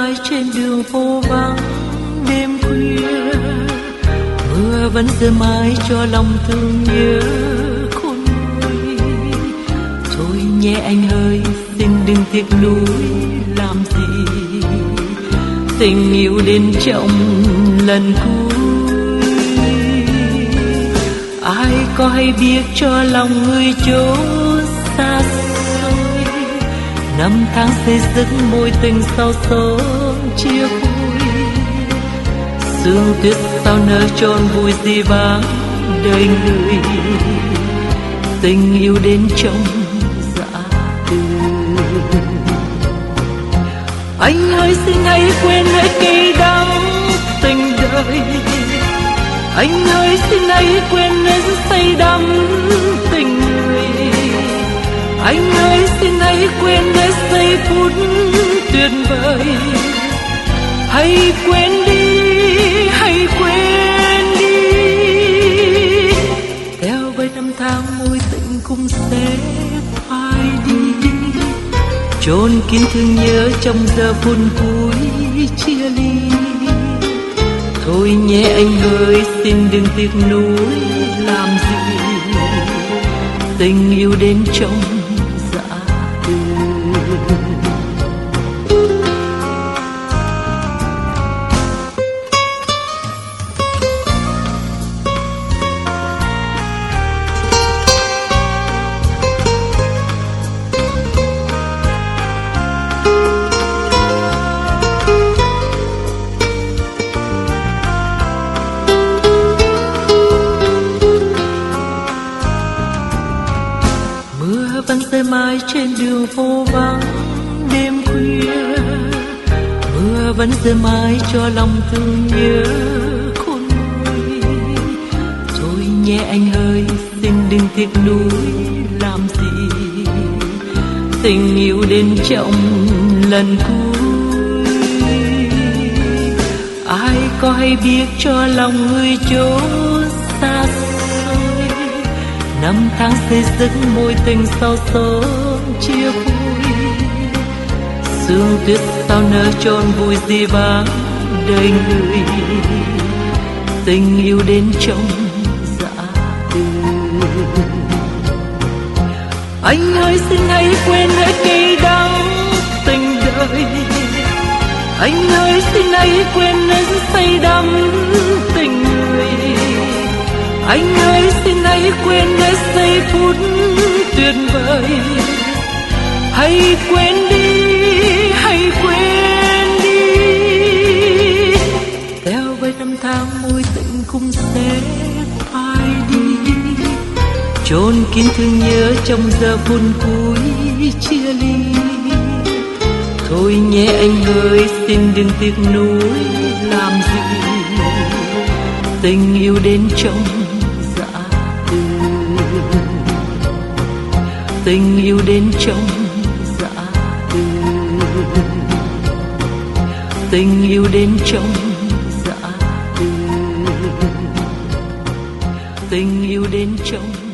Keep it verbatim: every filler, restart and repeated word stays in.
mãi trên đường phố vắng đêm khuya, mưa vẫn rơi mãi cho lòng thương nhớ khôn nguôi. Thôi nhé anh ơi, xin đừng tiếc nuối làm gì, tình yêu đến trọng lần cuối. Ai có hay biết cho lòng người chốn xa xôi, năm tháng xây dựng mối tình sau xóm chia vui. Sương tuyết sao nở tròn vui gì vắng đời người, tình yêu đến trong dã từ. Anh ơi xin hãy quên hết cây đắng tình đời, anh ơi xin hãy quên hết say đắm tình người. Anh ơi xin hãy quên hết giây phút tuyệt vời, hãy quên đi, hãy quên đi. Theo vây năm tháng mối tình cũng sẽ phai đi, chôn kín thương nhớ trong giờ phút cuối chia ly. Thôi nhé anh ơi, xin đừng tiếc nuối làm gì, tình yêu đến trong dã từ. Vẫn rơi mãi trên đường phố vắng đêm khuya, mưa vẫn rơi mãi cho lòng thương nhớ khôn nguôi. Thôi nhé anh ơi, xin đừng tiếc nuối làm gì, tình yêu đến trọng lần cuối. Ai có hay biết cho lòng người chốn xa xôi, năm tháng xây dựng mối tình sau xóm chia vui. Sương tuyết sao nở tròn vui gì vắng đời người, tình yêu đến trong dã từ. Anh ơi xin hãy quên hết cây đắng tình đời, anh ơi xin hãy quên hết say đắm tình người. Anh ơi xin hãy quên hết giây phút tuyệt vời, hãy quên đi, hãy quên đi. Theo vây năm tháng mối tình cũng sẽ phai đi, chôn kín thương nhớ trong giờ phút cuối chia ly. Thôi nhé anh ơi, xin đừng tiếc nuối làm gì, tình yêu đến trong dã từ. Tình yêu đến trong dã từ, tình yêu đến trong dã từ, tình yêu đến trong